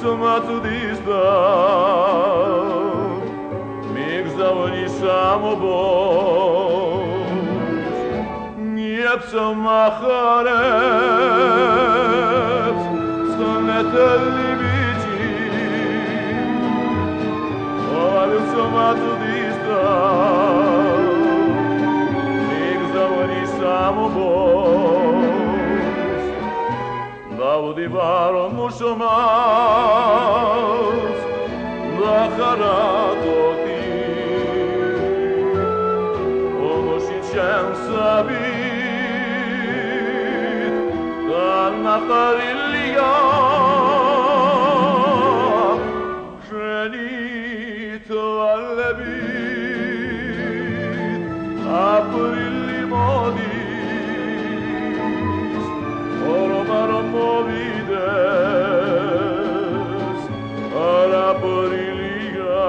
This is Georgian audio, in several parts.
მაწვდისდა მიგზავნი სამბოს მიებს მახარებს სხნეთელი ბიჭი არის მაწვდისდა მიგზავნი სამბოს დავდივარ მუშმას ლახარატოთი Sabit Danakarilia Genito allebit Aprilli modis Oromaro movides Arabrilia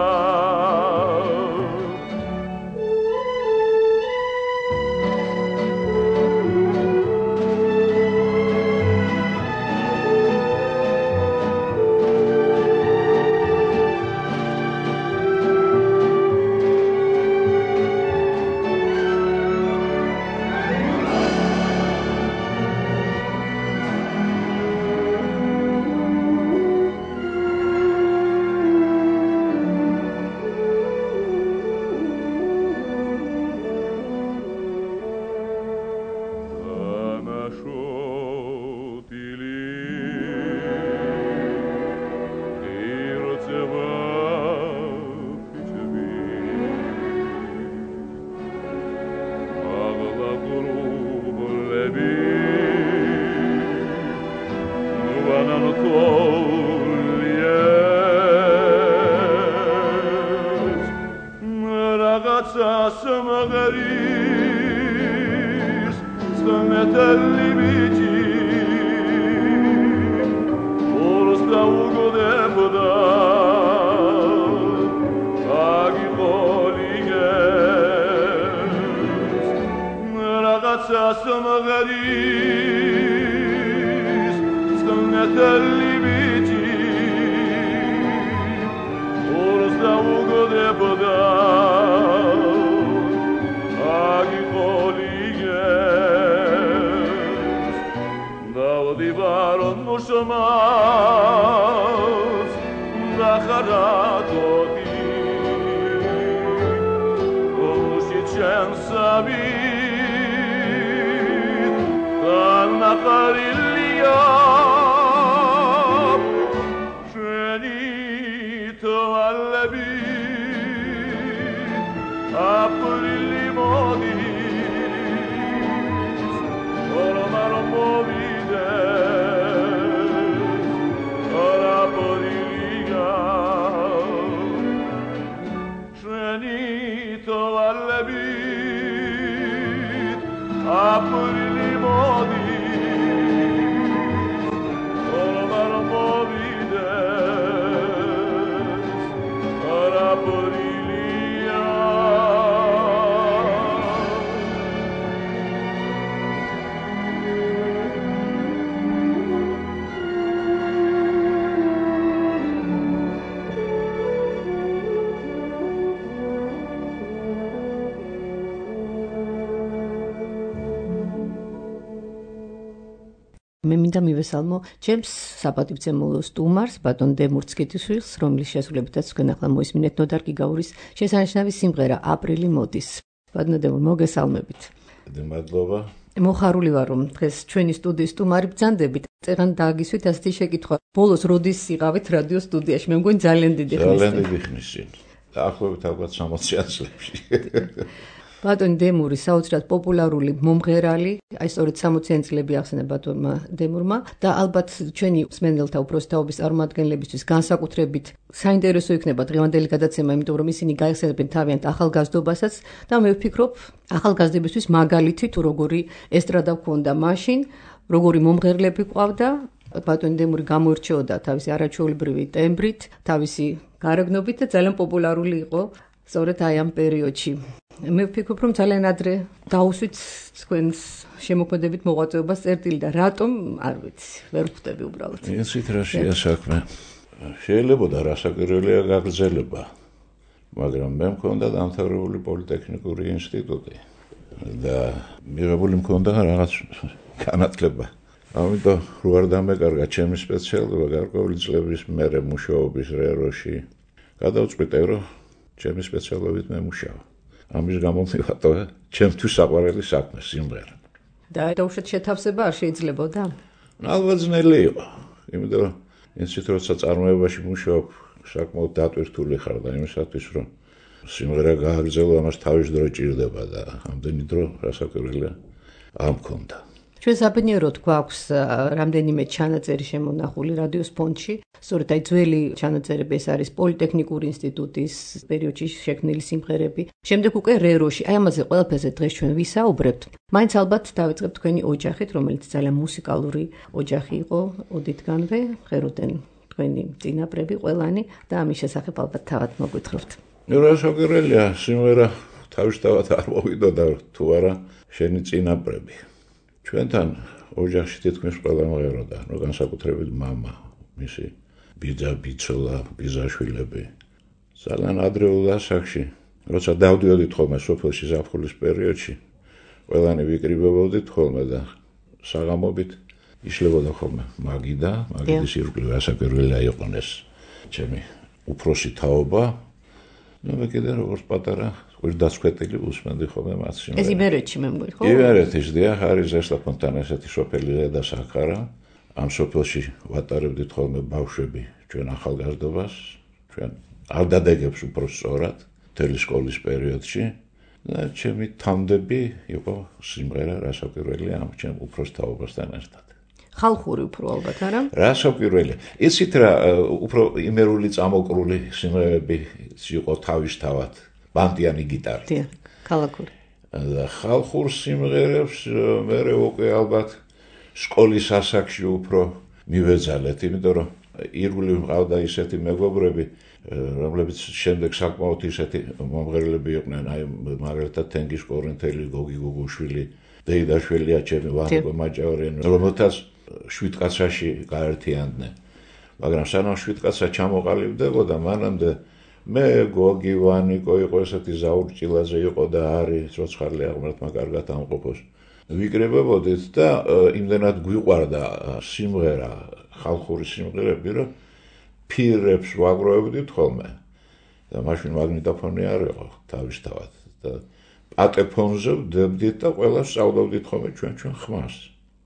მე მინდა მივესალმო ჩემს საპატივცემულო სტუმარს ბატონ დემურ ცქითიშვილს, რომლის შესრულებითაც თქვენ ახლა მოისმინეთ ნოდარ გიგაურის შესანიშნავი სიმღერა აპრილი მოდის. ბატონ დემურ, მოგესალმებით. მადლობა. მოხარული ვარ, რომ დღეს ჩვენი სტუდიის სტუმარი ბრძანდებით. წერან დააგისვით ასეთი შეკითხვა. ბოლოს როდის იყავით რადიო სტუდიაში? მე მგონი ძალიან დიდი ხნის. ძალიან დიდი ხნის. დაახლოებით ალბათ 60 წლებში. ბატონი დემური საოცრად პოპულარული მომღერალი, აი სწორედ 60-იანი წლები ახსენა ბატონმა დემურმა და ალბათ ჩვენი მსმენელთა უბრალოდ თაობის წარმომადგენლებისთვის განსაკუთრებით საინტერესო იქნება დღევანდელი გადაცემა, იმიტომ რომ ისინი გაიხსენებენ თავიანთ ახალგაზრდობასაც და მე ვფიქრობ ახალგაზრდებისთვის მაგალითი თუ როგორი ესტრადა ჰქონდა მაშინ, როგორი მომღერლები ყავდა. ბატონი დემური გამოირჩეოდა თავისი არაჩვეულებრივი ტემბრით, თავისი გარეგნობით და ძალიან პოპულარული იყო სწორედ აი ამ პერიოდში. მე ვფიქრობ, რომ ძალიან ადრე დაუსვით თქვენს შემოქმედებით მოღვაწეობას წერტილი და რატომ არ ვიცი, ვერ ვხვდები უბრალოდ. ისეთ რა შეასაქმე. შეიძლებოდა რასაკვირველია გაგრძელება, მაგრამ მე მქონდა დამთავრებული პოლიტექნიკური ინსტიტუტი და მიღებული მქონდა რაღაც განათლება. ამიტომ რო არ დამეკარგა ჩემი სპეციალობა გარკვეული წლების მერე მუშაობის რეროში, გადავწყვიტე, რომ ჩემი სპეციალობით მე მუშაობ. ამის გამო მივატოვე ჩემთვის საყვარელი საქმე სიმღერა. და უშუალოდ შეთავსება არ შეიძლებოდა? ალბათ ძნელი იყო, იმიტომ რომ ისიც როცა წარმოებაში მუშაობ, საკმაოდ დატვირთული ხარ და იმისათვის რომ სიმღერა გააგრძელო, ამას თავის დრო ჭირდება და ამდენი დრო რასაკვირველია არ მქონდა. ჩვენ საბედნიეროდ გვაქვს რამდენიმე ჩანაწერი შემონახული რადიოს ფონდში. სწორედ აი ძველი ჩანაწერები ეს არის პოლიტექნიკური ინსტიტუტის პერიოდში შექმნილი სიმღერები. შემდეგ უკვე რეროში. აი ამაზე ყველაფერზე დღეს ჩვენ ვისაუბრებთ. მაინც ალბათ დავიწყებთ თქვენი ოჯახით, რომელიც ძალიან მუსიკალური ოჯახი იყო ოდითგანვე. ხეროდნენ თქვენი წინაპრები ყველანი და ამის შესახებ ალბათ თავად მოგვითხრობთ. რასაკვირველია, სიმღერა თავისთავად არ მოვიდოდა თუ არა შენი წინაპრები. ჩვენთან ოჯახში თითქმის ყველა მღეროდა, no განსაკუთრებით მამა, მისი ბიძა, ბიცოლა, ბიზაშვილები. ძალიან ადრეულ ასაკში, როცა დავდიოდით ხოლმე სოფელში ზაფხულის პერიოდში, ყველანი ვიკრიბებოდით ხოლმე და საღამობით იშლებოდა ხოლმე მაგიდა, მაგიდის ირგვლივ რასაკვირველია იყონეს ჩემი უფროსი თაობა. მე კიდე როგორც პატარა ყვირდაცქვეტილი უსმენდი ხოლმე მათ სიმღერებს. ეს იმერეთში მე მგონი, ხო? იმერეთის დიახ, არის ზესტაფონთან ესეთი სოფელი და საქარა. ამ სოფელში ვატარებდით ხოლმე ბავშვები ჩვენ ახალგაზრდობას, ჩვენ არ დადეგებს უფრო სწორად მთელი სკოლის პერიოდში და ჩემი თამდები იყო სიმღერა რასაკვირველია ამ ჩემ უფროს თაობასთან ერთად. ხალხური უფრო ალბათ, არა? რასაკვირველია. იცით რა, უფრო იმერული წამოკრული სიმღერები იყო თავისთავად, ბანდიანი გიტარით. დიახ, ქალაქური. და ხალხურ სიმღერებს მე უკვე ალბათ სკოლის ასაკში უფრო მივეძალეთ, იმიტომ რომ ირგვლივ მყავდა ისეთი მეგობრები, რომლებიც შემდეგ საკმაოდ ისეთი მომღერლები იყვნენ, აი მაგალითად თენგიზ კორინთელი, გოგი გუგუშვილი, დეიდაშვილია ჩემი ვახტანგ მაჭავარიანი, რომელთაც შვიდკაცაში გაერთიანდნენ. მაგრამ სანამ შვიდკაცა ჩამოყალიბდებოდა, მანამდე მე გოგი ვანიკო იყო ესეთი ზაურჭილაძე იყო და არის ცოცხალი აღმერთმა კარგად ამყოფოს. ვიკრებებოდით და იმდენად გვიყვარდა სიმღერა, ხალხური სიმღერები, რომ ფირებს ვაგროვებდით ხოლმე. და მაშინ მაგნიტოფონი არ იყო თავისთავად და პატეფონზე ვდებდით და ყველას სწავლობდით ხოლმე ჩვენ ხმას.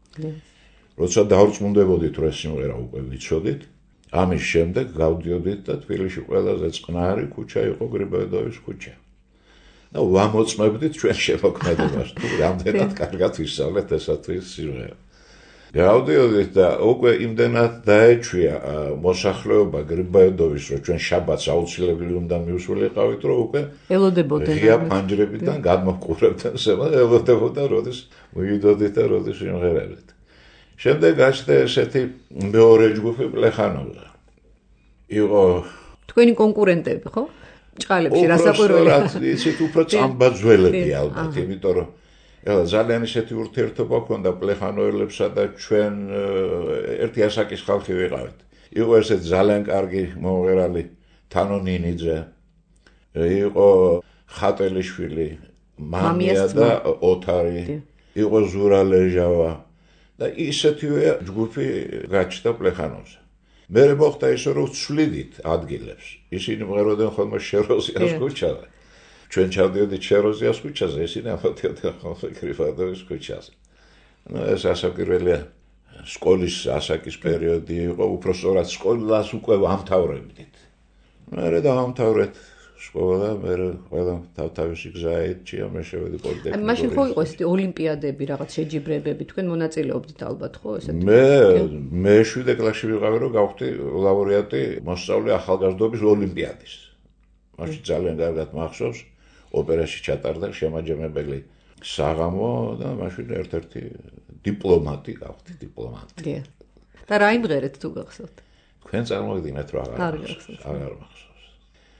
როცა დავრწმუნდებოდით, რომ ეს სიმღერა უკვე ვიცოდით, ამის შემდეგ გავდიოდით და თბილისში ყველაზე წყნარი ქუჩა იყო გრიბოედოვის ქუჩა. და ვამოწმებდით ჩვენ შემოქმედებას, თუ რამდენად კარგად ვისწავლეთ ესა თუ ის სიმღერა. გავდიოდით და უკვე იმდენად დაეჩვია მოსახლეობა გრიბოედოვის, რომ ჩვენ შაბათს აუცილებელი უნდა მივსულიყავით, რომ უკვე ელოდებოდნენ. ღია ფანჯრებიდან გადმოჰყურებდნენ ზემოთ, ელოდებოდა, როდის მივიდოდით და როდის სიმღერებით. შემდეგ გაჩნდა ესეთი მეორე ჯგუფი პლეხანოვდა. იყო თქვენი კონკურენტები, ხო? ჭყალებში რასაკვირველია. იცით უფრო წამბაძველები ალბათ, იმიტომ რომ ეხლა ძალიან ისეთი ურთიერთობა ჰქონდა პლეხანოელებსა და ჩვენ ერთი ასაკის ხალხი ვიყავით. იყო ესეთი ძალიან კარგი მომღერალი თანო ნინიძე, იყო ხატელიშვილი, მამია და ოთარი, იყო ზურა ლეჟავა. და ისეთივე ჯგუფი გაჩნდა პლეხანოვზე. მე მოხდა ისე, რომ ვცვლიდით ადგილებს. ისინი მღეროდნენ ხოლმე შეროზიას ქუჩაზე. ჩვენ ჩავდიოდით შეროზიას ქუჩაზე, ისინი ამოდიოდნენ ხოლმე გრიბოედოვის ქუჩაზე. ეს ასაკირველია სკოლის ასაკის პერიოდი იყო, უფრო სწორად სკოლას უკვე ვამთავრებდით. მე დავამთავრეთ სკოლა, მე ყველა თავთავისი გზა ეჭია, მე შევედი პოლიტექნიკურ. მაშინ ხო იყო ესეთი ოლიმპიადები, რაღაც შეჯიბრებები, თქვენ მონაწილეობდით ალბათ, ხო, ესეთი? მე 7 კლასში ვიყავი, რომ გავხდი ლაურეატი მოსწავლე ახალგაზრდობის ოლიმპიადის. მაშინ ძალიან კარგად მახსოვს, ოპერაში ჩატარდა შემაჯამებელი საღამო და მაშინ ერთ-ერთი დიპლომატი გავხდი, დიპლომატი. და რა იმღერეთ თუ გახსოვთ? თქვენ წარმოგიდგენთ რა აღარ მახსოვს.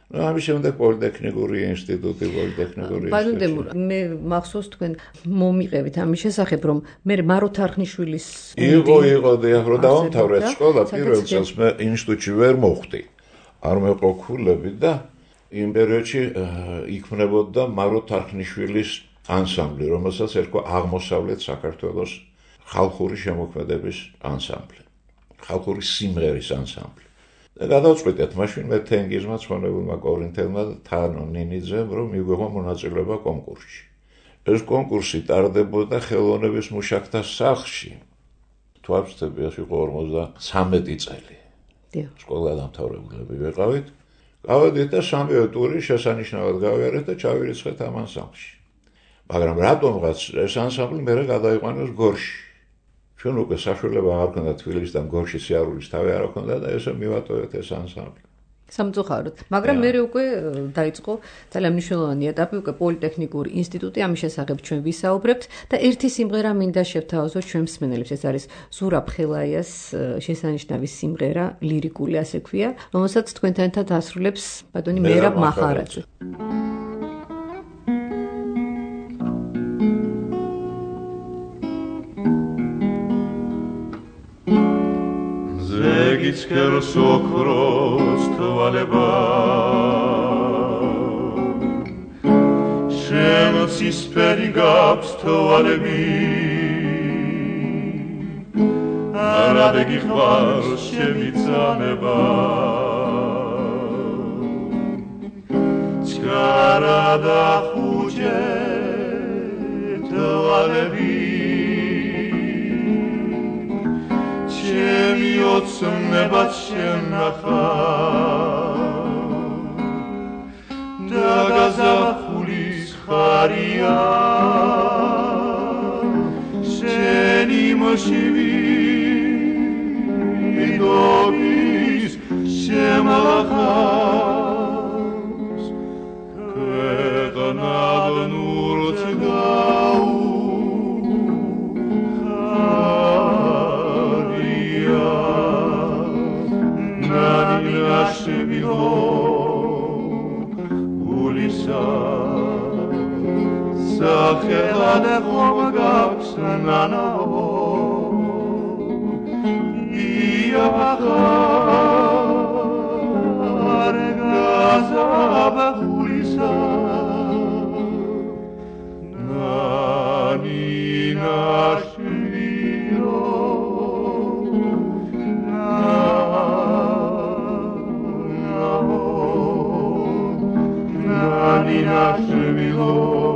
ამის შემდეგ პოლიტექნიკური ინსტიტუტი, პოლიტექნიკური ბატონო, მე მახსოვს თქვენ მომიყევით ამის შესახებ, რომ მე მარო თარხნიშვილის იყო დიახ, რომ დავამთავრეთ სკოლა, პირველ წელს მე ინსტიტუტში ვერ მოხვდი. არ მეყო ქულები და იმ პერიოდში იქმნებოდა მარო თარხნიშვილის ანსამბლი, რომელსაც ერქვა აღმოსავლეთ საქართველოს ხალხური შემოქმედების ანსამბლი, ხალხური სიმღერის ანსამბლი. და გადავწყვიტეთ მაშინ მე თენგიზმა ცხონებულმა კორინთელმა და თანო ნინიძემ, რომ მიგვეღო მონაწილეობა კონკურსში. ეს კონკურსი ტარდებოდა ხელოვნების მუშაკთა სახლში. თვალწები ეს იყო 53 წელი. სკოლა დამთავრებულები ვიყავით. გავედით და სამივე ტური შესანიშნავად გავიარეთ და ჩავირიცხეთ ამ ანსამბლში. მაგრამ რატომღაც ეს ანსამბლი მერე გადაიყვანეს გორში. ჩვენ უკვე საშუალება არ ჰქონდა თბილისიდან გორში სიარულის თავი არ ჰქონდა და ესე მივატოვეთ ეს ანსამბლი. სამწუხაროდ. მაგრამ მე უკვე დაიწყო ძალიან მნიშვნელოვანი ეტაპი, უკვე პოლიტექნიკური ინსტიტუტი, ამის შესახებ ჩვენ ვისაუბრებთ და ერთი სიმღერა მინდა შევთავაზოთ ჩვენ მსმენელებს. ეს არის ზურაბ ხელაიას შესანიშნავი სიმღერა, ლირიკული ასე ქვია, რომელსაც თქვენთან ერთად ასრულებს ბატონი მერაბ მახარაძე. ზეგიცქერს ოქროს თვალება შენ ცისფერი გაქვს თვალები არადე გიყვარს ჩემი წანება ჩქარა და ხუჭე თვალები ჩემი ოცნებად შენახავ და გაზაფხულის ხარია შენი მოშივიდობის შემალახავს ქვეყნად ნურთ Sakhela khom gaps nanao Iyakhar gazab khulisa Nani nashviro Nani nashviro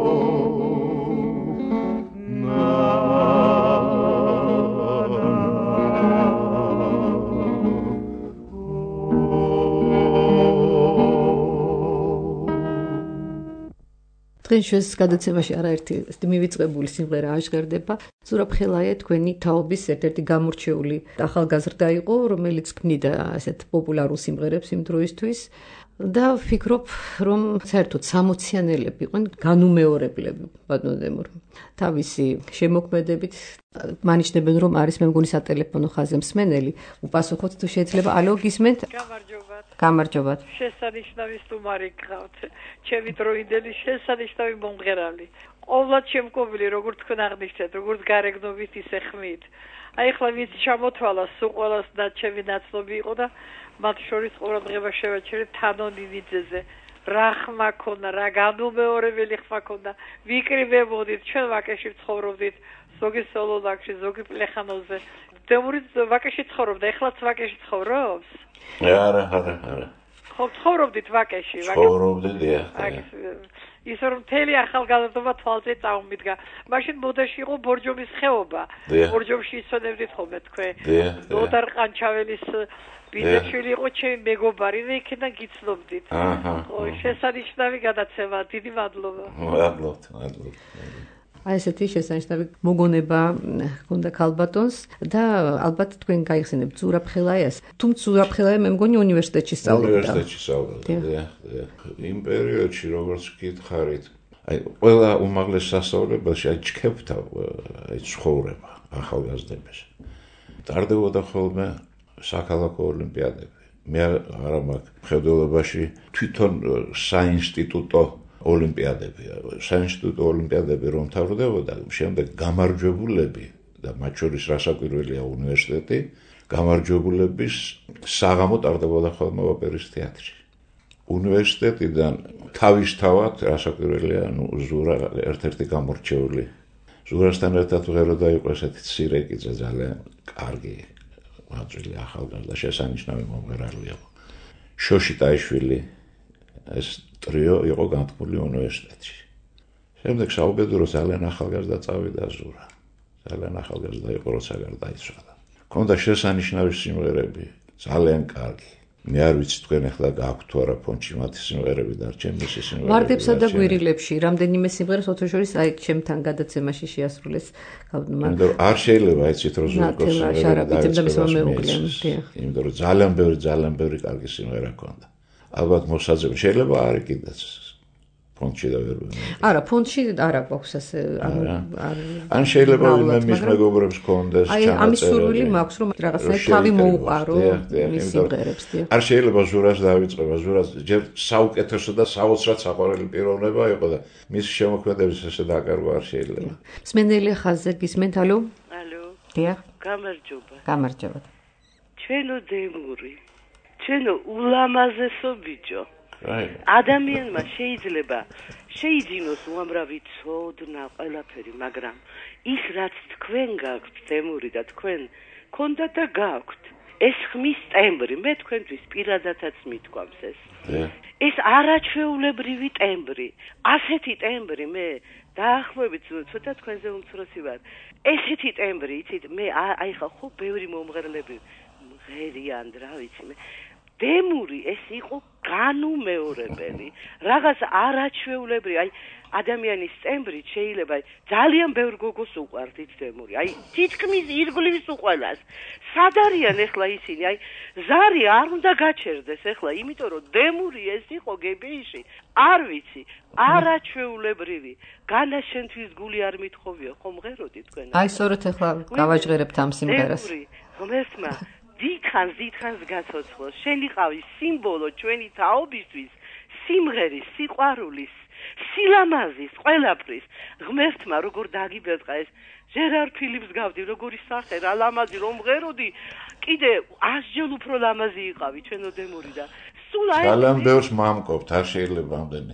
დღეს ჩვენს გადაცემაში არაერთი მივიწყებული სიმღერა აღჟღერდება. ზურაბ ხელაია თქვენი თაობის ერთ-ერთი გამორჩეული ახალგაზრდა იყო, რომელიც ქმნიდა ასეთ პოპულარულ სიმღერებს იმ დროისთვის და ვფიქრობ, რომ საერთოდ 60-იანელები იყვნენ განუმეორებლები ბატონო. თავისი შემოქმედებით მანიშნებენ, რომ არის მე მგონი სატელეფონო ხაზზე მსმენელი. უპასუხოთ თუ შეიძლება. ალო, გისმენთ? გამარჯობათ. შესანიშნავი სტუმარი გყავთ. ჩემი დროინდელი შესანიშნავი მომღერალი. ყოვლად შემკობილი, როგორც თქვენ აღნიშნეთ, როგორც გარეგნობით ისე ხმით. აი ხლა ვინც ჩამოთვალა სულ ყველას და ჩემი ნაცნობი იყო და მათ შორის ყურადღება შევაჩერეთ თანო ნინიძეზე. რა ხმა ქონდა, რა განუმეორებელი ხმა ქონდა. ვიკრიბებოდით, ჩვენ ვაკეში ცხოვრობდით, ზოგი სოლოლაკში, ზოგი პლეხანოზე. დემურიც ვაკეში ცხოვრობდა, ეხლაც ვაკეში ცხოვრობს? არა. ხო, ცხოვრობდით ვაკეში, ცხოვრობდი დიახ. ის რომ მთელი ახალგაზრდობა თვალზე წაუმიდგა. მაშინ მოდაში იყო ბორჯომის ხეობა. ბორჯომში იცვენებდით ხოლმე თქვენ. ნოდარ ყანჩაველის ბიძაშვილი იყო ჩემი მეგობარი და იქიდან გიცნობდით. ხო, შესანიშნავი გადაცემა, დიდი მადლობა. მადლობთ. აი ესეთი შესანიშნავი მოგონება ჰქონდა ქალბატონს და ალბათ თქვენ გაიხსენებთ ზურაბ ხელაიას. თუმცა ზურაბ ხელაია მე მგონი უნივერსიტეტში სწავლობდა. იმ პერიოდში როგორც გითხარით, აი ყველა უმაღლეს სასწავლებელში აი ჩქეფთა აი ცხოვრება ახალგაზრდების. ტარდებოდა ხოლმე საქალაქო ოლიმპიადები. მე არა მაქვს მხედველობაში თვითონ საინსტიტუტო ოლიმპიადები რომ თავდებოდა, შემდეგ გამარჯვებულები და მათ შორის რასაკვირველია უნივერსიტეტი, გამარჯვებულების საღამო ტარდებოდა ხოლმე ოპერის თეატრში. უნივერსიტეტიდან თავისთავად რასაკვირველია, ზურა ერთ-ერთი გამორჩეული. ზურასთან ერთად ღერო დაიყო ესეთი სირეკიძე, ძალიან კარგი მაწვილი ახალგაზრდა, შესანიშნავი მომღერალი იყო. შოში ტაიშვილი, ეს ტრიო იყო განთქმული უნივერსიტეტში. შემდეგ საუბედურო ძალიან ახალგაზრდა წავიდა ზურა. ძალიან ახალგაზრდა იყო, როცა გარდაიცვალა. ჰქონდა შესანიშნავი სიმღერები, ძალიან კარგი. მე არ ვიცი თქვენ ახლა გააქვთ თუ არა ფონდში მათი სიმღერები დარჩენ მისი სიმღერები. ვარდებსა და გვირილებში რამდენიმე სიმღერას ოთხ შორის აი ჩემთან გადაცემაში შეასრულეს. არ შეიძლება იცით რომ ზურკოს იმიტომ რომ ძალიან ბევრი კარგი სიმღერა ჰქონდა. ალბათ მოსაძებელია, შეიძლება არ იყიდაც ფონდში და ვერ ვიმეორე. არა, ფონდში არა გვაქვს ასე, ან შეიძლება ვინმე მის მეგობრებს ჰქონდეს ჩანაწერი. აი, ამის სურვილი მაქვს, რომ რაღაცნაირად თავი მოუყარო მის სიმღერებს. არ შეიძლება ზურას დავიწყება, ზურას ჯერ საუკეთესო და საოცრად საყვარელი პიროვნება იყო და მის შემოქმედების ესე დაკარგვა არ შეიძლება. მსმენელი ხაზზე გისმენთ, ალო? ალო. დიახ. გამარჯობა. გამარჯობა. ჩვენო დემური, ჩვენო ულამაზესო ბიჭო. ადამიანმა შეიძლება შეიძინოს უამრავი ცოდნა ყველაფერი, მაგრამ ის რაც თქვენ გაქვთ დემური და თქვენ ქონდა და გაქვთ, ეს ხმის ტემბრი, მე თქვენთვის პირადადაც მithქვამს ეს. ეს არაჩვეულებრივი ტემბრი, ასეთი ტემბრი მე დაახლოებით ცოტა თქვენზე უმცროსი ვარ. ესეთი ტემბრი, იცით, მე აი ხა ხო ბევრი მომღერლები მღერიან, რა ვიცი მე. დემური ეს იყო განუმეორებელი, რაღაც არაჩვეულებრივი, აი ადამიანის ტემბრით შეიძლება ძალიან ბევრ გოგოს უყვარდით დემური, აი თითქმის ირგვლივს უყოლას. სად არიან ახლა ისინი, აი ზარი არ უნდა გაჩერდეს ახლა, იმიტომ რომ დემური ეს იყო გებეიში, არ ვიცი, არაჩვეულებრივი. განა შენთვის გული არ მithხოვია, ხომ ღეროდი თქვენ? აი სწორედ ახლა გავაჟღერებთ ამ სიმღერას. დემური, ღმერთმა დიდხანს გაცოცხლოს, შენ იყავი სიმბოლო ჩვენი თაობისთვის, სიმღერის, სიყვარულის, სილამაზის, ყველაფრის. ღმერთმა როგორ დაგიბეჭდა ეს ჟერარ ფილიპს გავდი, როგორი სახე, რა ლამაზი რომ ღეროდი, კიდე 100 ჯერ უფრო ლამაზი იყავი ჩვენო დემური და სულ აი ძალიან ბევრს მამკობთ, არ შეიძლება ამდენი.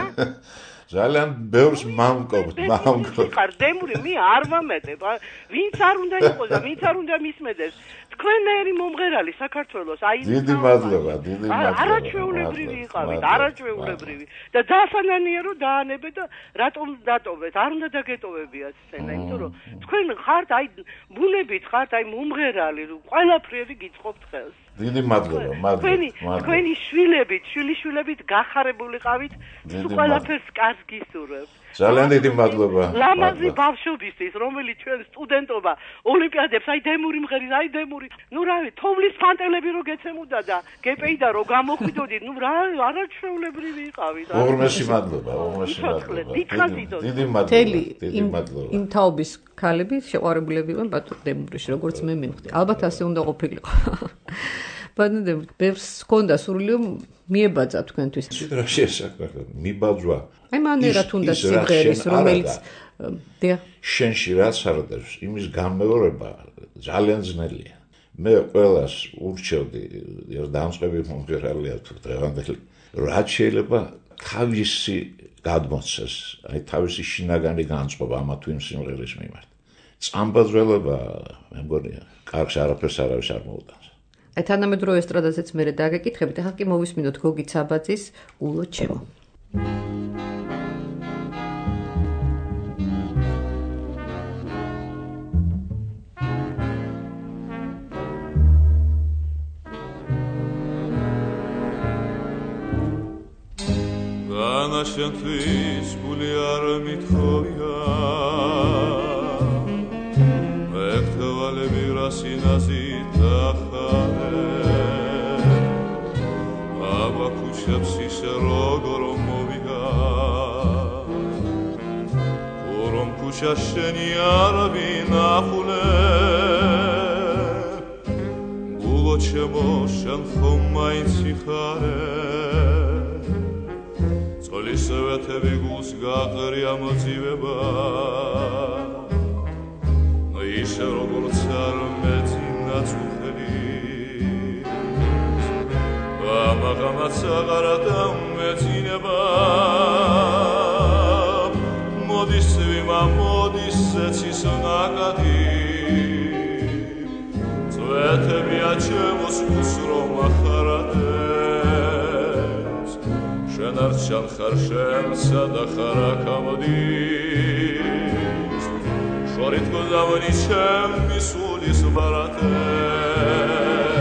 ძალიან ბევრს მამკობთ. ხარ დემური, მე არ ვამეტებ. ვინც არ უნდა იყოს და ვინც არ უნდა მისმედეს. თქვენერი მომღერალი საქართველოს, აი დიდი მადლობა. არაჩვეულებრივი იყავით, არაჩვეულებრივი. და დასანანია რომ დაანებე და რატომ დატოვეთ? არ უნდა დაგეტოვებიათ სცენა, იმიტომ რომ თქვენ ხართ აი ბუნებით ხართ აი მომღერალი, ყველაფერი გიწყობთ ხელს. დიდი მადლობა. თქვენი შვილებით გახარებულიყავით, სულ ყველაფერს კარს გისურვებთ. ძალიან დიდი მადლობა. ლამაზი ბავშვობისთვის, რომელიც ჩვენ სტუდენტობა ოლიმპიადებს, აი დემური მღერის, აი დემური. ნუ რავი, თოვლის ფანტელები რო გეცემოდა და გეპეიდა რო გამოხვიდოდით, ნუ რა არაჩვეულებრივი იყავით. უღრმესი მადლობა. დიდი მადლობა. იმ თაობის ქალები შეყვარებულები იყვნენ ბატონ დემურიში, როგორც მე მივხვდი. ალბათ ასე უნდა ყოფილიყო. ბატონ დემური, ბევრს ჰქონდა სურვილი მიებაძა თქვენთვის. რა შესაძლოა მიბაძვა. აი მანერად უნდა სიმღერის, რომელიც შენში რაც არდებს, იმის გამეორება ძალიან ძნელია. მე ყველას ურჩევდი, დამწყები მომღერალია თუ დღევანდელი, რაც შეიძლება თავისი გადმოცეს, აი თავისი შინაგანი განწყობა ამა თუ იმ სიმღერის მიმართ. წამბაძველება, მე მგონია, კარგს არაფერს არავის არ მოუტანს. აი თანამედროვე ესტრადაზეც მე დაგეკითხებით, ახლა კი მოვისმინოთ გოგი ცაბაძის ულო ჩემო. განა შენთვის გული არ მithხოვია მეხვალები რასინაზით ახარე აბა ქუჩებს ისე როგორ მოვიგა რომ ქუჩა შენი არ ვინახულე გულო უოჩემო შენ ხომ მაინც იხარე წოლისვეთები გულს გაყრია მოძივება ისე როგორც არ მეძინა წუხელი ამაღამაც აღარა დამეძინება მოდის ვიმა მოდის ზეცის ნაკადი წვეთებია ჩემოს გულს რომ ახარატებს შენ არ ჩანხარ შენსა და ხარაკ ამოდის შორით გზავნის ჩემი სულის ბარათებს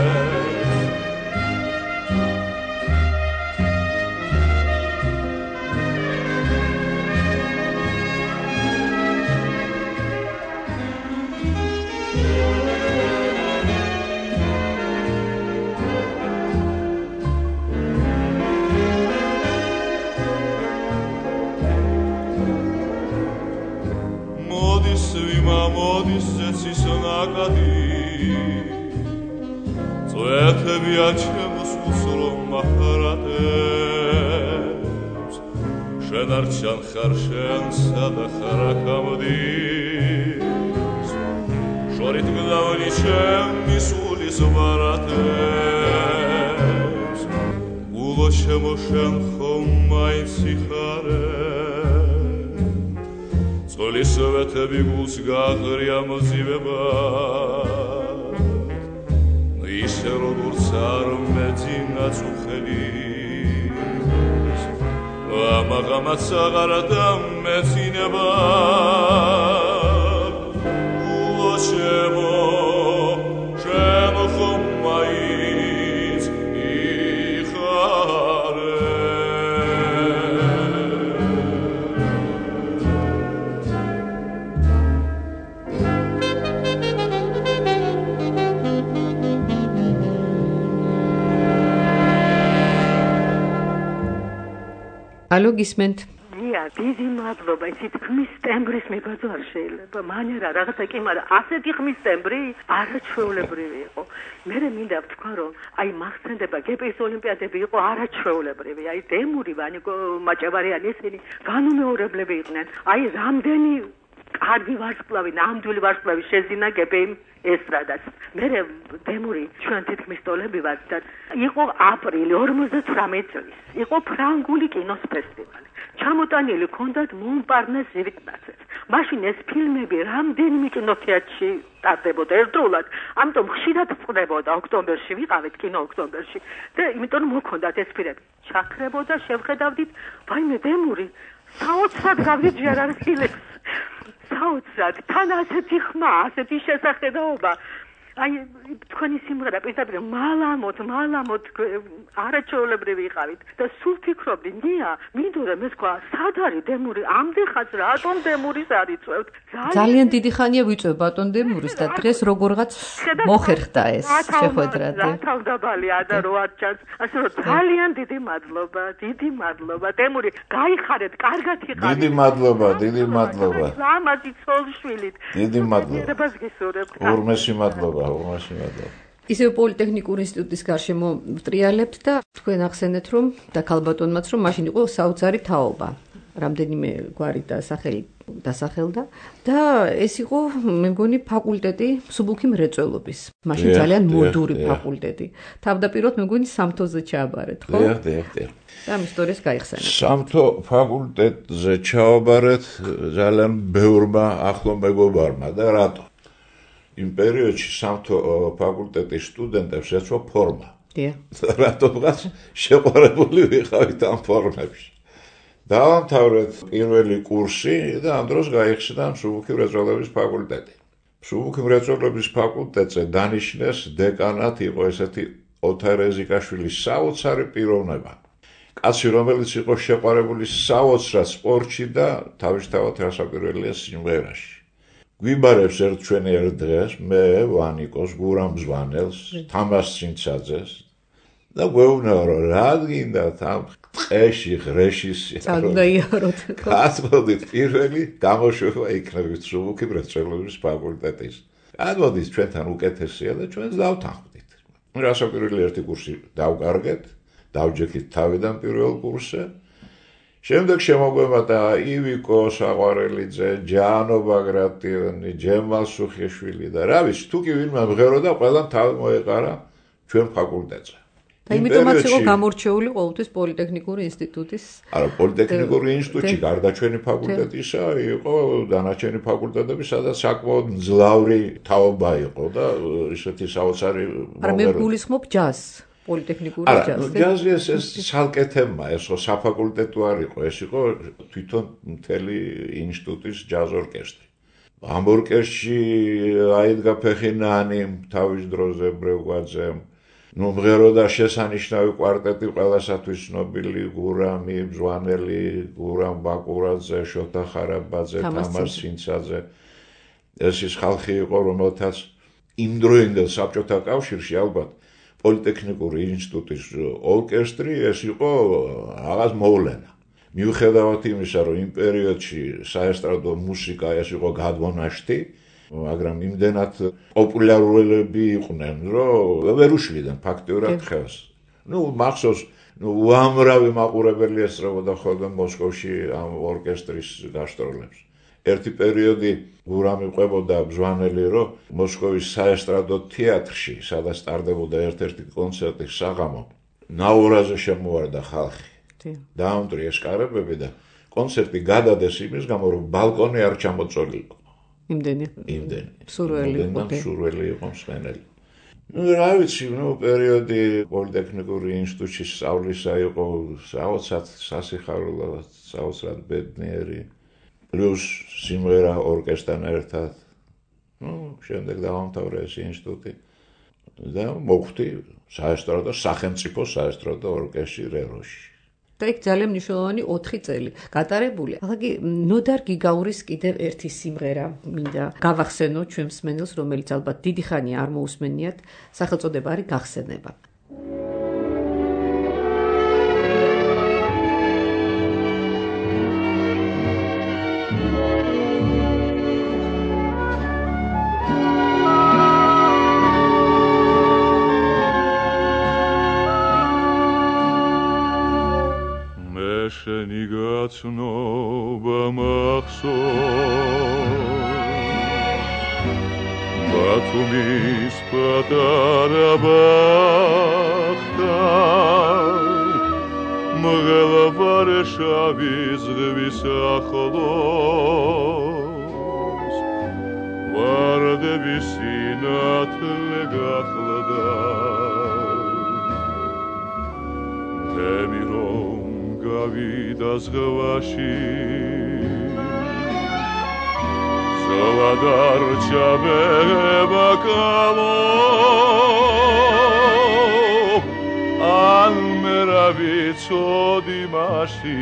მოდის ზეცის ნაკადი წვეთებია ჩემს გულს რომ ახარატებს შენ არ ჩანხარ შენსა და ხარაკ ამოდის შორით გზავნის ჩემი სულის ბარათებს გულო ჩემო შენ ხომ მაინც იხარე წოლისვეთები გულს გაყრია მოძივება ისე როგორც არ მეძინა წუხელი ამაღამაც აღარა დამეძინება გულო ჩემო შენ ხომ მაინც იხარე ალო გისმენთ დიდი მადლობა ისეთ ხმის ტემბრის მიბაძვა არ შეიძლება მანერა რაღაცა კი მაგრამ ასეთი ხმის ტემბრი არაჩვეულებრივი იყო მე მინდა ვთქვა რომ აი მახსენდება გპის ოლიმპიადები იყო არაჩვეულებრივი აი დემური ვანიკო მაჭავარიანი ესენი განუმეორებლები იყვნენ აი რამდენი კარგი ვარსკვლავი ნამდვილი ვარსკვლავი შეზინა გპ-იმ ესტრადას მე დემური ჩვენ თითქმის ტოლები ვართ და იყო აპრილი 58 წლის იყო ფრანგული კინოს ფესტივალი ჩამოტანილი ქონდათ მონპარნეს ზივიტნაცებს მაშინ ეს ფილმები რამდენიმე კინოთეატრში ტარდებოდა ერთდროულად ამიტომ ხშირად წდებოდა ოქტომბერში ვიყავით კინო ოქტომბერში და იმიტომ მოქონდათ ეს ფილმები ჩაქრებოდა შევხედავდით ვაიმე დემური საოცრად გავიჯერა ფილმს საოცრად თან ასეთი ხმა ასეთი შესახედაობა აი თქვენი სიმღერა პირდაპირ მალამოთ არაჩვეულებრივი იყავით და სულ ფიქრობდი ნია მინდორა მე თქვა სად არის დემური ამდენხანს რატომ დემურის არ იწევთ ძალიან დიდი ხანია ვიწევ ბატონ დემურის და დღეს როგორღაც მოხერხდა ეს შეხვედრა და თავდაბალია და როარ ჩანს ასე რომ ძალიან დიდი მადლობა დემური გაიხარეთ კარგად იყავით დიდი მადლობა ლამაზი ცოლშვილით დიდი მადლობა ორმესი მადლობა ისევ პოლიტექნიკურ ინსტიტუტის გარშემო ვტრიალებთ და თქვენ ახსენეთ რომ და ქალბატონმაც რომ მაშინ იყო საოცარი თაობა რამდენიმე გვარი და სახელი დასახელდა და ეს იყო მე მგონი ფაკულტეტი მსუბუქი მრეწველობის მაშინ ძალიან მოდური ფაკულტეტი თავდაპირველად მე მგონი სამთოზე ჩააბარეთ ხო და ამ ისტორიას გაიხსენეთ სამთო ფაკულტეტზე ჩააბარეთ ძალიან ბევრმა ახლო მეგობარმა და რატო იმ პერიოდში სამთო ფაკულტეტის სტუდენტებს ეცვა ფორმა. რატომღაც შეყვარებული ვიყავით ამ ფორმებში. დავამთავრეთ პირველი კურსი და ამ დროს გაიხსნა მსუბუქი მრეწველობის ფაკულტეტი. მსუბუქი მრეწველობის ფაკულტეტზე დანიშნეს დეკანად იყო ესეთი ოთარ ეზიკაშვილის საოცარი პიროვნება. კაცი რომელიც იყო შეყვარებული საოცრად სპორტში და თავისთავად რასაკვირველია სიმღერაში. გვიბარებს ერთ ჩვენი ერთ დღეს მე ვანიკოს გურამ ზვანელს თამას ცინცაძეს და გვეუბნება რომ რა გინდათ ამ ტყეში ღრეში წაგდაიაროთ გასწოდით პირველი გამოშვება იქნებით მსუბუქი მრეწველობის ფაკულტეტის გადმოდით ჩვენთან უკეთესია და ჩვენს დავთანხმდით რასაკვირველი ერთი კურსი დავკარგეთ, დავჯექით თავიდან პირველ კურსზე. შემდეგ შემოგვემატა ივიკო საყვარელიძე, ჯანო ბაგრატიონი, ჯემალ სუხიშვილი და რა ვიცი, თუ კი ვინმე მღეროდა, ყველამ თავი მოეყარა ჩვენ ფაკულტეტზე. და იმიტომაც იყო გამორჩეული ყოველთვის პოლიტექნიკური ინსტიტუტის. არა, პოლიტექნიკური ინსტიტუტი გარდა ჩვენი ფაკულტეტისა იყო დანარჩენი ფაკულტეტები, სადაც საკმაოდ მძლავრი თაობა იყო და ისეთი საოცარი არა, მე გულისხმობ ჯაზს. პოლიტექნიკური ჯაზს. ჯაზი ეს ცალკე თემა, ეს საფაკულტეტო არ იყო, ეს იყო თვითონ მთელი ინსტიტუტის ჯაზ ორკესტრი. ამ ორკესტრში აიდგა ფეხინანი თავის დროზე ბრევგვაძემ. მღეროდა შესანიშნავი კვარტეტი ყველასათვის ცნობილი გურამი, ბზვანელი, გურამ ბაკურაძე, შოთა ხარაბაძე, თამარ სინცაძე. ეს ის ხალხი იყო, რომელთაც იმდროინდელ საბჭოთა კავშირში ალბათ პოლიტექნიკური ინსტიტუტის ორკესტრი ეს იყო რაღაც მოვლენა. მიუხედავად იმისა, რომ იმ პერიოდში საესტრადო მუსიკა ეს იყო გადმონაშთი, მაგრამ იმდენად პოპულარულები იყვნენ, რომ ვერ უშლიდნენ ფაქტიურად ხელს. მახსოვს, უამრავი მაყურებელი ესწრებოდა ხოლმე მოსკოვში ამ ორკესტრის გასტროლებს. ერთი პერიოდი გურამი ყვებოდა ბზვანელი, რომ მოსკოვის საესტრადო თეატრში, სადაც ტარდებოდა ერთ-ერთი კონცერტი საღამო, ნაურაზე შემოვარდა ხალხი. დაამტვრიეს კარებები და კონცერტი გადადეს იმის გამო, რომ ბალკონი არ ჩამოწოლილიყო. იმდენი. სურველი იყო მსმენელი. რა ვიცი, პერიოდი პოლიტექნიკური ინსტიტუტში სწავლისა იყო საოცრად სასიხარულო, საოცრად ბედნიერი. პლუს სიმღერა ორკესტრთან ერთად. შემდეგ დავამთავრე ეს ინსტიტუტი და მოვხვდი საესტრადო სახელმწიფო საესტრადო ორკესტრში რეროში. და იქ ძალიან მნიშვნელოვანი 4 წელი გატარებული. ახლა კი ნოდარ გიგაურის კიდევ ერთი სიმღერა მინდა გავახსენო ჩვენ მსმენელს, რომელიც ალბათ დიდი ხანია არ მოусმენიათ, სახელწოდება არის გახსენება. შენი გაცნობა მახსოვს ბათუმის პატარა ბახტა მღელავარე შავი ზღვის ახლოს ვარდები სინათლე გახლდა გავიდა ზღვაში ზოლა დარჩა ბაკალო ან მერა ვიცოდი მაში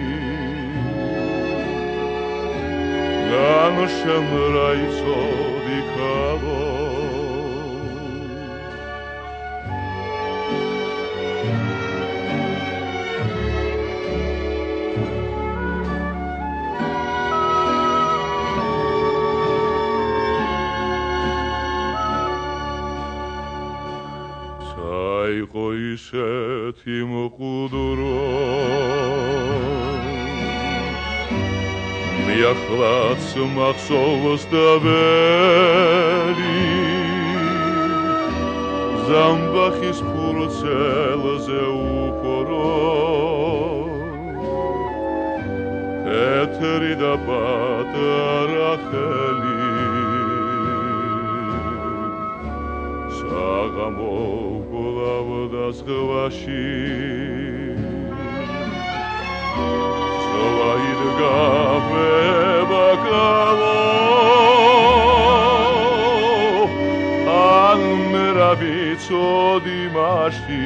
განშემრა იცოდი ქალო იყო ისეთი მყუდრო მე ახლაც მახსოვს და ვერი ზამბახის ფურცელზე უფორო ეთერი და პატარა ხელი საღამო ზღვაში ცოლა იდგა ბაკალო ან მერა ვიცოდი მაში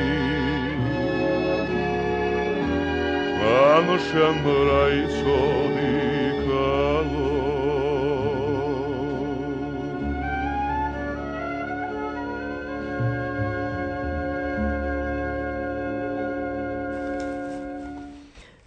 ან შემრა იცოდი ქალო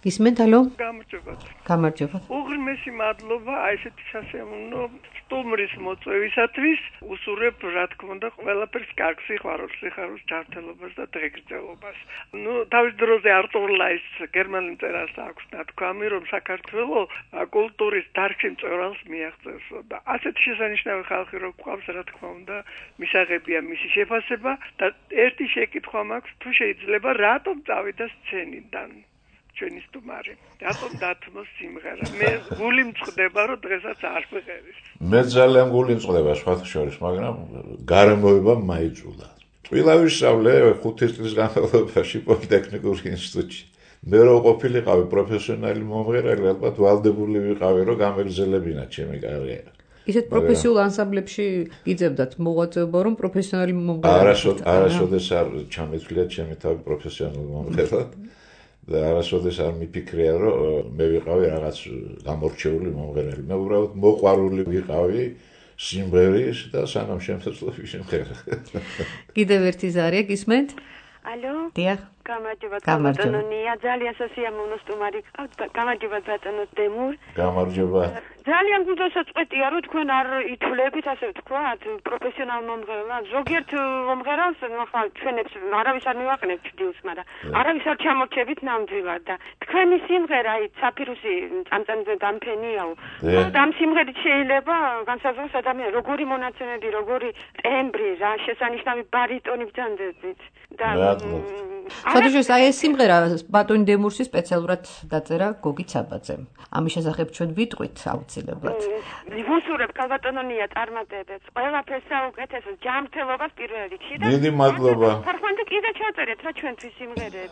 გისმენთ, ალო? გამარჯობა. უღრმესი მადლობა აი ესეთი სასიამოვნო სტუმრის მოწვევისათვის. უსურებ, რა თქმა უნდა, ყველაფერს კარგს სიხარულს, ჯანმრთელობას და დღეგრძელობას. თავის დროზე არტურ ლაის გერმანელ მწერალს აქვს ნათქვამი, რომ საქართველოს კულტურის დარგში მწერალს მიაღწევს და ასეთი შესანიშნავი ხალხი რო გვყავს, რა თქმა უნდა, მისაღებია მისი შეფასება და ერთი შეკითხვა მაქვს, თუ შეიძლება რატომ წავიდა სცენიდან ჩვენი სტუმარი? რატომ დათმოს სიმღერა? მე გული მწყდება, რომ დღესაც არ ვიყერის. მე ძალიან გული მწყდება სხვათა შორის, მაგრამ გარემოება მაიძულა. ტყილა ვისწავლე 5 წლის განმავლობაში პოლიტექნიკურ ინსტიტუტში. მე რო ყოფილიყავი პროფესიონალი მომღერალი, ალბათ ვალდებული ვიყავი, რომ გამეგრძელებინა ჩემი კარიერა. ისეთ პროფესიულ ანსამბლებში იძლევდათ მოღვაწეობა, რომ პროფესიონალი მომღერალი. არასოდეს არ ჩამეცვლია ჩემი თავი პროფესიონალ მომღერალად. და არასოდეს არ მიფიქრია, რომ მე ვიყავი რაღაც გამორჩეული მომღერალი. მე უბრალოდ მოყვარული ვიყავი სიმღერის და სანამ შემსაძლოები სიმღერა. კიდევ ერთი ზარია გისმენთ? ალო? დიახ. გამარჯობა, ბატონონია, ძალიან სასიამოვნო სტუმარი გყავთ. გამარჯობა ბატონო დემურ. გამარჯობა. ძალიან გულდასაწყვეტია, რომ თქვენ არ ითვლებით, ასე ვთქვათ, პროფესიონალ მომღერალს. ზოგიერთ მომღერალს, ახლა ჩვენებს არავის არ მივაყენებთ დილს, მაგრამ არავის არ ჩამორჩებით ნამდვილად და თქვენი სიმღერა, აი, საფირუსი წამწამზე დამფენიაო. და ამ სიმღერით შეიძლება განსაზღვროს ადამიანი, როგორი მონაცემები, როგორი ტემბრი, რა შესანიშნავი ბარიტონი ბრძანდებით. და ხოდიშოს აი ეს სიმღერა ბატონი დემურსი სპეციალურად დაწერა გოგი ცაბაძემ. ამის შესახებ ჩვენ ვიტყვით აუცილებლად. ვუსურებ ქალბატონია წარმატებებს, ყველაფერს საუკეთესო, ჯანმრთელობას პირველ რიგში და დიდი მადლობა. ფარხმანდა კიდე ჩაწერეთ რა ჩვენთვის სიმღერები.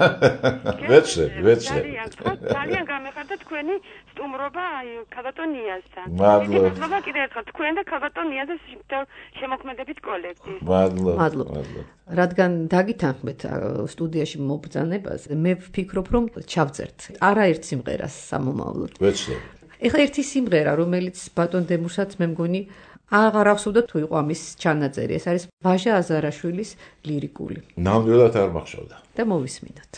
ვეცლებ. ძალიან გამეხარდა თქვენი სტუმრობა აი ქალბატონიასთან. მადლობა კიდე ერთხელ თქვენ და ქალბატონიაზე შემოქმედებით კოლექტივი. მადლობა. რადგან დაგითანხმეთ სტუდიაში მობრძანებას, მე ვფიქრობ, რომ ჩავწერთ არაერთ სიმღერას სამომავლოდ. ვეცლებ. ეხლა ერთი სიმღერა, რომელიც ბატონ დემურსაც მე მგონი აღარ ახსოვდა თუ იყო ამის ჩანაწერი. ეს არის ვაჟა აზარაშვილის ლირიკული. ნამდვილად არ მახსოვდა. და მოვისმინოთ.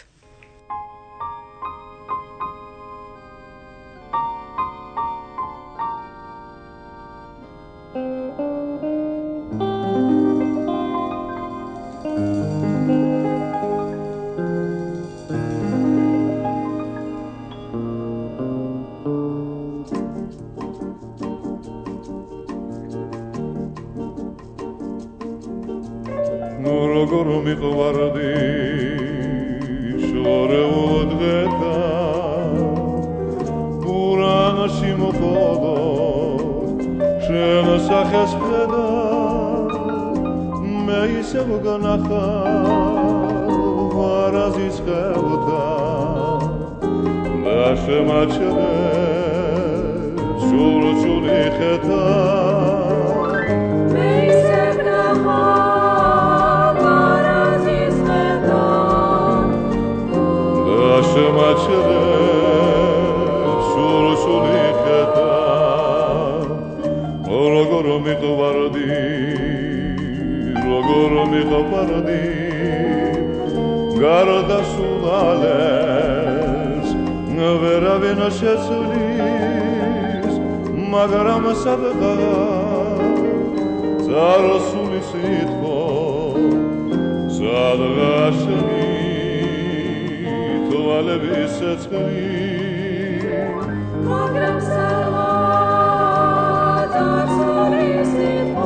მიყვარდი შორეულ დღეთა ურანში მოხდო შენ სახეს ხედა მე ისევ განახარ ვარაზის ხევთა და შემაჩერე შურჩული ხეთა მიყვარდი გარდასულალეს ვერავინ შეცვლის მაგრამ სადღა ზაროსული სიტყვა სადღა შენი თვალები შეცვლის მაგრამ სადღა ზაროსული სიტყვა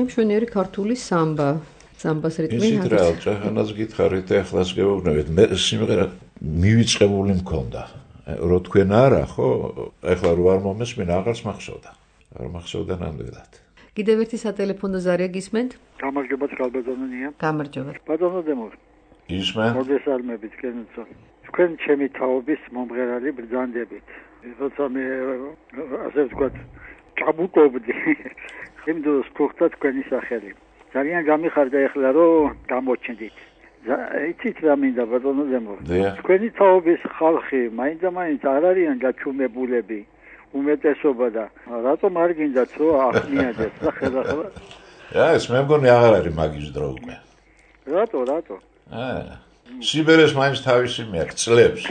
მშვენიერი ქართული სამბა. სამბას რიტმი. ისიც რა, ჭახანას გითხარით, ახლაც გეუბნებით. მე სიმღერა მივიწყებული მქონდა. რო თქვენ არა, ხო? ეხლა რო არ მომესმინა, აღარც მახსოვდა. არ მახსოვდა ნამდვილად. კიდევ ერთი სატელეფონო ზარია გისმენთ? გამარჯობა, ხალბატონია. გამარჯობა. ბატონო დემო. გისმენთ? მოგესალმებით, კენცო. თქვენ ჩემი თაობის მომღერალი ბრძანდებით. როცა მე ასე ვთქვათ, ჭაბუკობდი. იმ დროს გხდა თქვენი სახელი. ძალიან გამიხარდა ეხლა რომ გამოჩნდით. იცით რა მინდა ბატონო დემო? თქვენი თაობის ხალხი მაინც არ არიან გაჩუმებულები. უმეტესობა და რატომ არ გინდათ რომ ახმიადეთ და ხელახლა? ეს მე მგონი აღარ არის მაგის დრო უკვე. რატო? სიბერეს მაინც თავისი მერწლებს.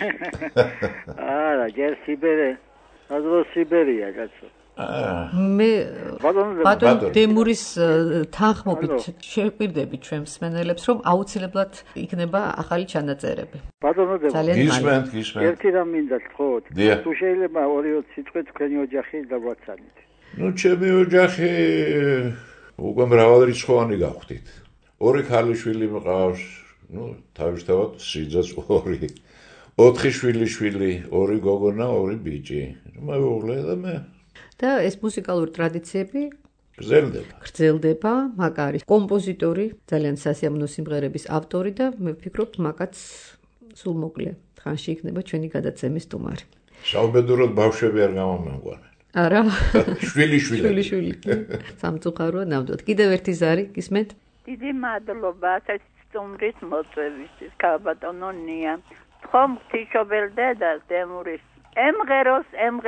არა, ჯერ სიბერე, ადრო სიბერია კაცო. მე ბატონ დემურის თანხმობით შეგვირდები ჩვენ მსმენელებს რომ აუცილებლად იქნება ახალი ჩანაწერები. ბატონო დემო, გისმენთ. ერთი რამ მინდა გთხოვოთ. თუ შეიძლება 2-3 სიტყვი თქვენი ოჯახი დაგვაცანით. ჩემი ოჯახი უკვე მრავალრიცხოვანი გავხდით. 2 ქალიშვილი მყავს, თავისთავად სიძაც 2. 4 შვილიშვილი, 2 გოგონა, 2 ბიჭი. მეუღლე და მე. და ეს მუსიკალური ტრადიციები გრძელდება. მაკა არის კომპოზიტორი, ძალიან სასიამოვნო სიმღერების ავტორი და მე ვფიქრობ, მაკაც სულ მოკლე ხანში იქნება ჩვენი გადაცემის სტუმარი. შავბედურად ბავშვები არ გამომენგვანენ. არა. შვილიშვილი. სამწუხაროა ნამდვილად. კიდევ ერთი ზარი გისმენთ? დიდი მადლობა ასეთ სტუმრის მოწვევისთვის, ქალბატონია. თხომ ღვთისმშობელ დედას დემურის ემღეროს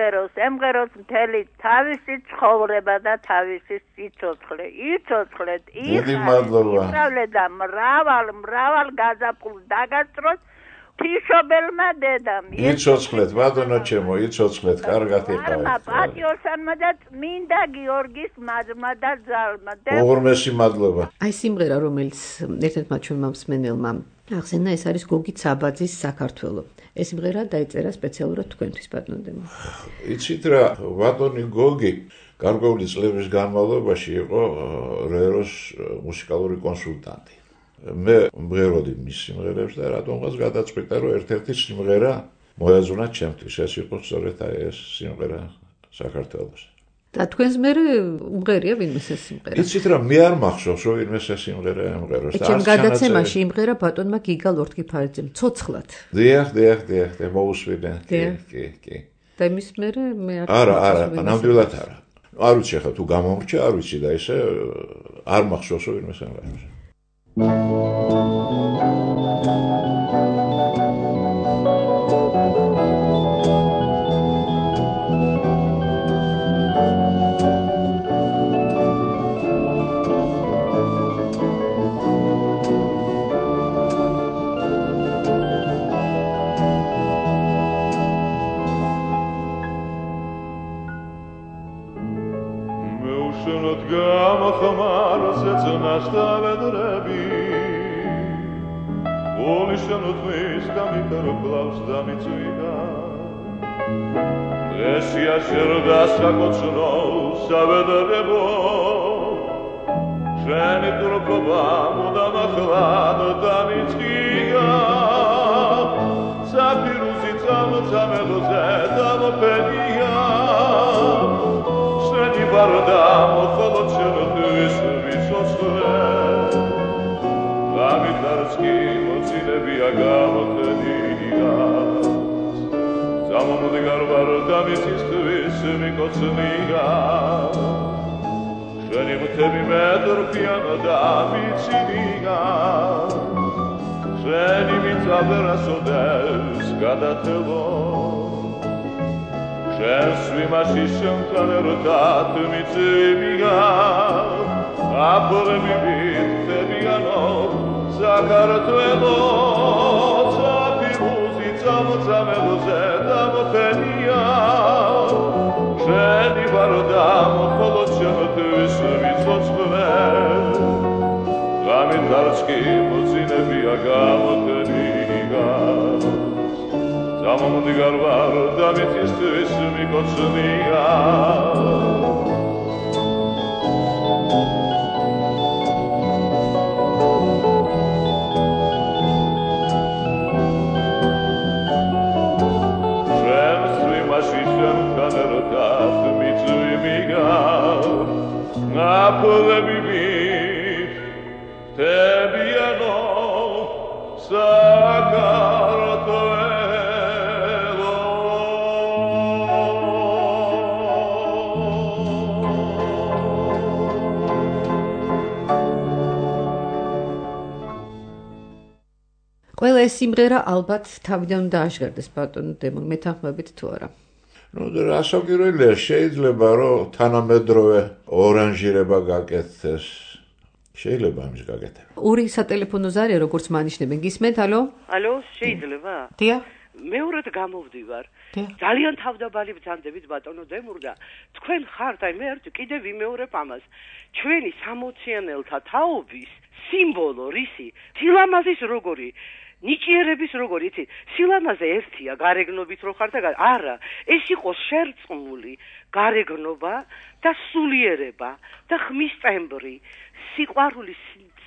მთელი თავისი ცხოვრება და თავისი სიცოცხლე. იცოცხლეთ, ისწავლეთ და მრავალ გაზაფხულს დაგასწროთ ღვთისმშობელმა დედამ. იცოცხლეთ, ბატონო ჩემო, იცოცხლეთ, კარგად იყავით. პატიოსანმა და წმინდა გიორგის მაძმა და ძალმა. უღრმესი მადლობა. აი სიმღერა, რომელიც ერთ-ერთმა ჩვენმა მსმენელმა ახსენა, ეს არის გოგი ცაბაძის საქართველო. ეს სიმღერა დაიწერა სპეციალურად თქვენთვის ბატონო დემო. იცით რა, ბატონი გოგი გარკვეული წლების განმავლობაში იყო რეროს მუსიკალური კონსულტანტი. მე მღეროდი მის სიმღერებს და რატომღაც გადაწყვიტა რომ ერთ-ერთი სიმღერა მოეძღვნა ჩემთვის. ეს იყო სწორედ ეს სიმღერა საქართველოს. და თქვენს მე უმღერია ვინმე ეს სიმღერა? იცით რა, მე არ მახსოვს რომ ვინმე ეს სიმღერა ემღეროს. ჩემ გადაცემაში იმღერა ბატონმა გიგა ლორთქიფარიძემ ცოცხლად. დიახ, მოусვიდნენ. კი. და იმის მე არა, ნამდვილად არა. არ ვიცი ხა თუ გამომრჩა, არ ვიცი და ესე არ მახსოვს რომ ვინმე ემღეროს. Esia șerda sakocno savedrebo Ženi turkovamo da mahlado da mičkiga Zapiruzicamo zamedoze damo penija Ženi bardamo holočeno tvisu visočkove Lamitarski moci ne bijagamo teniga Samo garbar da mi sistvis mi kocniga Želim tebi medr pijano da mi ciniga Želim i cabera sodes kada telo Žen svima šišem kanerotat mi cimiga A pole mi bit tebi ano zakar tvelo Samo zamedoze damo penija Ženi barodamo holočeno tvisu visočkove Lamitarski moci ne bijagamo teniga Samo mu digarvar da mi tistvisu mi kocniga ნაკლები ხდებიანო საქართველო ყველა ეს სიმღერა ალბათ თავიდან უნდა აღჟღერდეს ბატონო დემურ მეთანხმებით თუ არა ну რასაკვირველია შეიძლება რომ თანამედროვე ორანჟირება გაკეთდეს შეიძლება ამის გაკეთება ორი სატელეფონო ზარია როგორც მანიშნებენ გისმენთ ალო ალო შეიძლება დიახ მეორედ გამოვდივარ ძალიან თავდაბალი ბრძანდებით ბატონო დემურ და თქვენ ხართ აი მე კიდევ ვიმეორებ ამას ჩვენი 60-იანელთა თაობის სიმბოლო რისი სილამაზის როგორი ნიჭიერების როგორი იცით სილამაზე ერთია გარეგნობით რო ხარ და არა ეს იყოს შერწყმული გარეგნობა და სულიერება და ხმის წემბრი სიყვარულის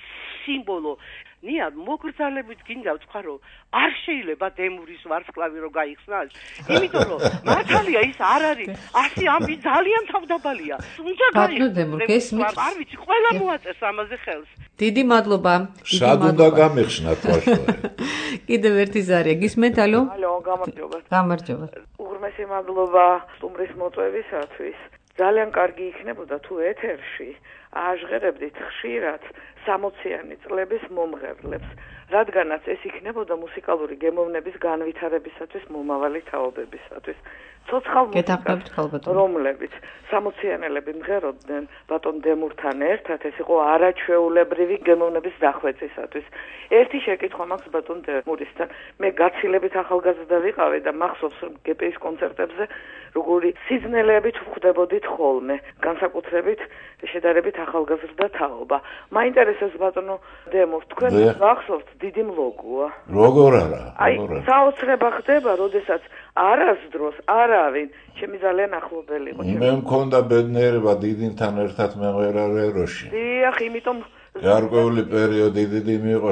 სიმბოლო ნია მოგრძალებით გინდა ვთქვა რომ არ შეიძლება დემურის ვარსკვლავი რო გაიხსნას იმიტომ რომ მართალია ის არ არის ასე ამბი ძალიან თავდაბალია უნდა გაიხსნას არ ვიცი ყველა მოაწეს ამაზე ხელს დიდი მადლობა სად უნდა გამიხსნათ ვარსკვლავი კიდევ ერთი ზარია გისმენთ ალო ალო გამარჯობა გამარჯობა უღრმესი მადლობა სტუმრის მოწვევისათვის ძალიან კარგი იქნებოდა თუ ეთერში აჟღერებდით ხშირად 60-იანი წლების მომღერლებს, რადგანაც ეს იქნებოდა მუსიკალური გემოვნების განვითარებისათვის მომავალი თაობებისათვის. ცოცხალ მუსიკას, რომლებიც 60-იანელები მღეროდნენ ბატონ დემურთან ერთად, ეს იყო არაჩვეულებრივი გემოვნების დახვეწისათვის. ერთი შეკითხვა მაქვს ბატონ დემურისთან. მე გაცილებით ახალგაზრდა ვიყავი და მახსოვს რომ გპ-ის კონცერტებზე როგორი სიძნელეებით ვხვდებოდით ხოლმე, განსაკუთრებით შედარებით ახალგაზრდა თაობა. მაინტერესებს ბატონო დემურ, თქვენ მახსოვთ დიდი მლოგოა. როგორ არა? აი, საოცრება ხდება, როდესაც არასდროს არავინ, ჩემი ძალიან ახლობელი იყო. მე მქონდა ბედნიერება დიდინთან ერთად მეღერა რეროში. დიახ, იმიტომ გარკვეული პერიოდი დიდი მიიღო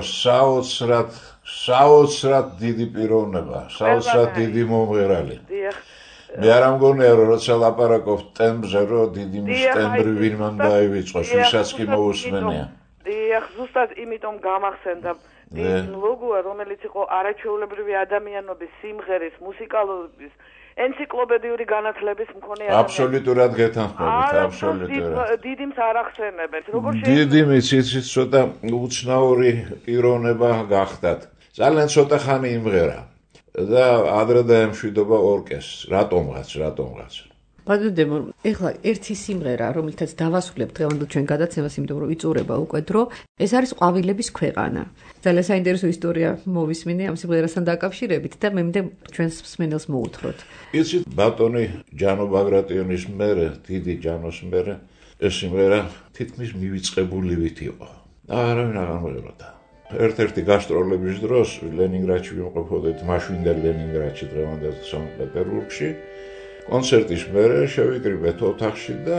საოცრად დიდი პიროვნება, საოცრად დიდი მომღერალი. დიახ. მე არ მგონია რომ როცა ლაპარაკობ ტემპზე რომ დიდი ტემბრი ვინმან დაივიწყოს, ვისაც კი მოусმენია. დიახ, ზუსტად იმიტომ გამახსენდა დიდი ლოგოა, რომელიც იყო არაჩვეულებრივი ადამიანობის, სიმღერის, მუსიკალობის, ენციკლოპედიური განათლების მქონე ადამიანი. აბსოლუტურად გეთანხმებით, აბსოლუტურად. დიდიმს არ ახსენებენ. როგორ დიდიმი ციციც ცოტა უცნაური პიროვნება გახდათ. ძალიან ცოტა ხანი იმღერა. და ადრე დაემშვიდობა ორკესტრს. რატომღაც. ბატონო დემურ, ეხლა ერთი სიმღერა, რომელთაც დავასრულებ დღევანდელ ჩვენ გადაცემას, იმიტომ რომ იწურება უკვე დრო, ეს არის ყვავილების ქვეყანა. ძალიან საინტერესო ისტორია მოვისმინე ამ სიმღერასთან დაკავშირებით და მე მინდა ჩვენს მსმენელს მოუთხროთ. იცით, ბატონი ჯანო ბაგრატიონის მერე, დიდი ჯანოს მერე, ეს სიმღერა თითქმის მივიწყებულივით იყო. არავინ არ ამღეროდა. ერთ-ერთი გასტროლების დროს ლენინგრადში ვიმყოფოდით, მაშვიდერ ლენინგრადში დღევანდელ სანქტ-პეტერბურგში. კონცერტის მერე შევიკრიბეთ ოთახში და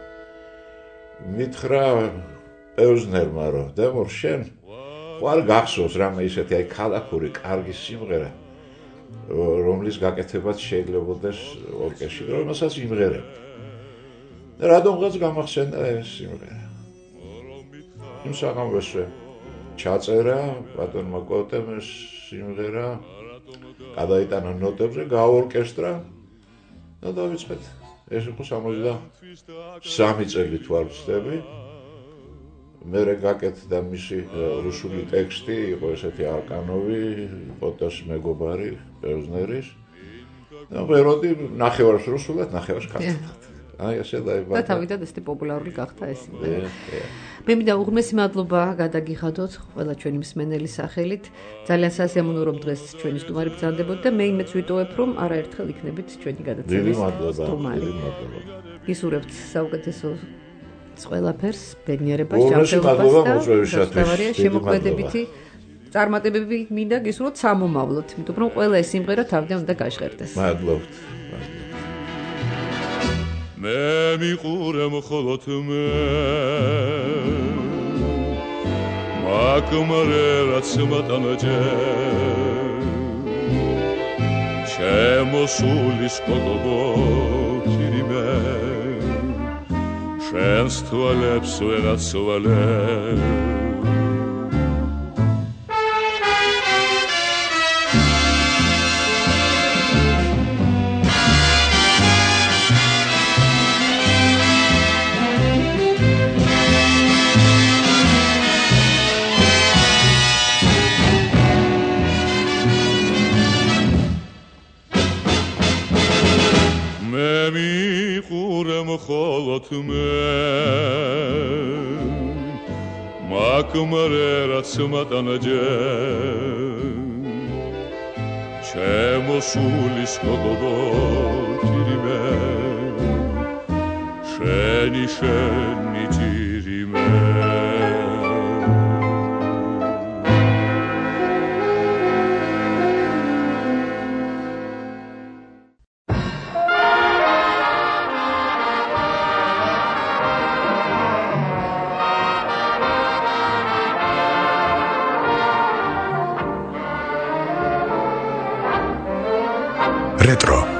მითხრა პეუზნერმა რომ დემურ შენ ხარ გახსოვს რამე ისეთი აი ქალაქური კარგი სიმღერა რომლის გაკეთებაც შეიძლებაოდეს ორკესტრში და რომელსაც იმღერებ. და რადგანაც გამახსენდა ეს სიმღერა. იმ საღამოზე ჩაწერა ბატონმა კოტემ ეს სიმღერა გადაიტანა ნოტებზე, გაორკესტრა და დავიწყეთ. ეს იყო 63 წელი თუ არ ვცდები. მერე გაკეთდა მისი რუსული ტექსტი, იყო ესეთი არკანოვი, პოტოს მეგობარი პეუზნერის. და ვეროდი ნახევარს რუსულად, ნახევარს ქართულად. აი ესე დაიბადა. და თავიდან ეს პოპულარული გახდა ეს სიმღერა. მე მინდა უღრმესი მადლობა გადაგიხადოთ ყველა ჩვენი მსმენელის სახელით. ძალიან სასიამოვნო რომ დღეს ჩვენი სტუმარი ბრძანდებოდა და მე იმეც ვიტოვებ რომ არაერთხელ იქნებით ჩვენი გადაცემის სტუმარი. გისურვებთ საუკეთესო ყველაფერს, ბედნიერებას, ჯანმრთელობას და თავარია შემოქმედებითი წარმატებები მინდა გისურვოთ სამომავლოდ, იმიტომ რომ ყველა ეს სიმღერა თავიდან უნდა გაჟღერდეს. მადლობთ. მე მიყურე მხოლოდ მე მაკმრე რაც მატანჯერ შემოსულის კოკობო ქირიმე შენს თვალებს ვერაც ვალებ მხოლოდ მე მაკმრე რაც მატანაჯერ ჩემო სულის გოგო თირიმე შენი თირიმე Retro